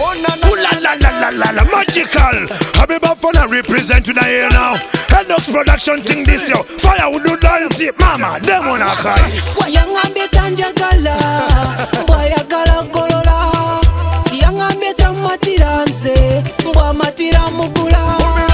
Ooh la la la la la la, magical. Happy Bafana represent to the here now. Enox production thing this year. Fire would do dance it, mama. Them wanna cry. Wayangambe tanjagala, wayagala kolola. Tiyangambe tamatiranze, mbwa matira mugula.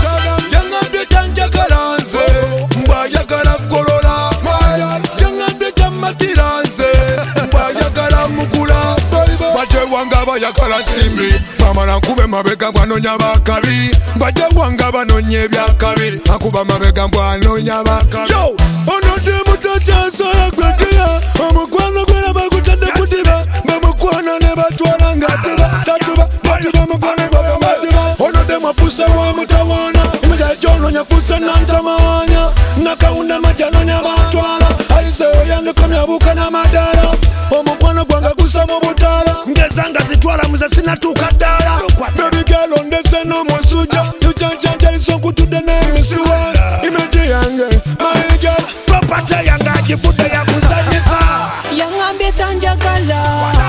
Yangambe tanjagalanze, wayagala kolola. Yangambe tamatiranze, wayagala mugula. Baje wanga bayagala simbi, mama nankube mabega bwanonya bakabi. Baje wanga banonye byakabi, akuba mabega bwanonya bakabi. Yo, ono de mutachaso yakwekea, omukwano gwera bagutadde kudiba, bamukwano ne batwala ngatiba, datuba, batiba mukwano babamadiba. Ono de mwapusa wa mutawana, imija jono nyapusa na ntamawanya, nakaunda majano nyabatwala, aise oyanduka myabuka na madara, omukwano gwanga gusa mu butala. Ngezanga zitwala muze sinatuka ddala. Baby girl ondese n'omusuja, tujanjanja lisonku tudde n'emisiwa. Image yange, my girl, Property yange agifudde yakuzanyisa. Yangambye tanjagala,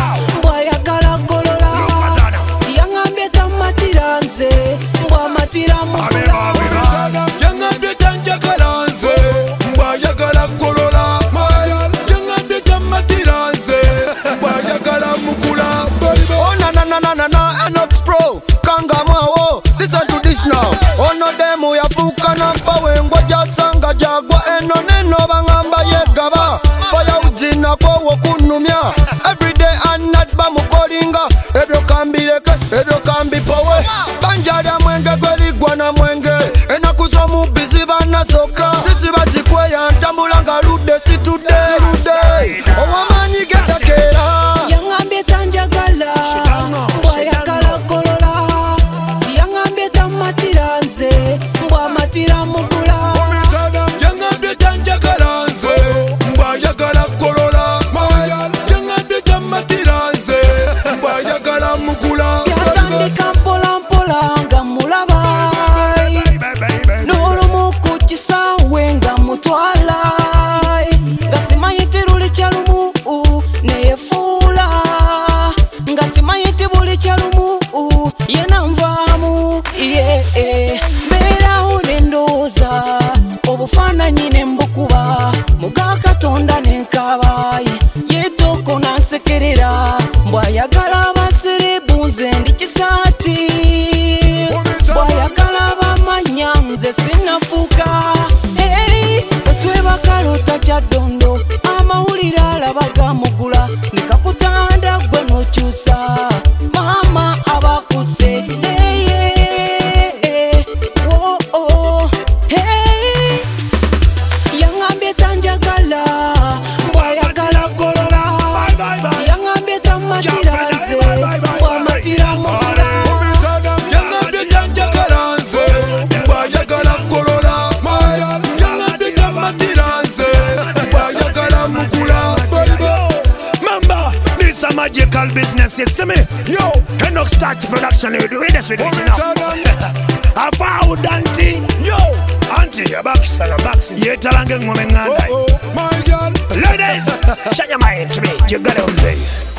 mbwayagala kolola. Tiyangambye tamatiranze, mbwa matira mugula. yangambye tanjagalanze, mbwayagala kolola. Yangambye tamatiranze, mbwayagala mugula. Oh na na na na na na, Enox Pro, Kangamao, listen to this now. Oh no demo ya fuka na bawe ngoja sanga jagwa eno neno bangamba yegaba. Fire udina kwa wakunumia, everyday and night bamukolinga. Ebyo kambireke, ebyo kambi powe. Banjari mwenge kweli gwana mwenge, enakuzo mubisi banasoka. Sisi bazikweya ntambulanga lude si today. Owamanyi getakera. Yangambye tanjagala, mbwayagala kolola. Tiyangambye tamatiranze, mbwa matira mugula. Yangambye tanjagalanze, mbwayagala kolola. Yangambye tamatiranze, mbwayagala mugula. Yatandika mpola mpola nga mulaba, n'olumu ku kisaawe nga mutwala. Nga simanyi luli kyalumu neyefuula, nga simanyi buli kyalumu yena nvaamu. Mbeerawo ne ndowooza obufaananyi ne mbukuba, muga Katonda ne nkaaba, yeetooko nansekerera. Mbwayagala abaserebu nze ndi kisaati, mbwayagala abamanya nze sinnafuuka. Otwebakalota kyaddondo, amawulire alabaga mugula, nekakutanda gwe n'okyusa maama abakuse. Yangambye tanjagala, mbwayagala kolola. Yangambye tamatiranze, mbwa matira mugula. Yangambye tanjagalanze, mbwayagala kolola. Yangambye tamatiranze, mbwayagala mugula. Mamba, this a magical business, you see me? Yo, Enox start production, you do this with it now. A vow danti, yo, auntie, your back, son, your back. You're telling me, My girl, ladies, shut your mind to me, you got to say.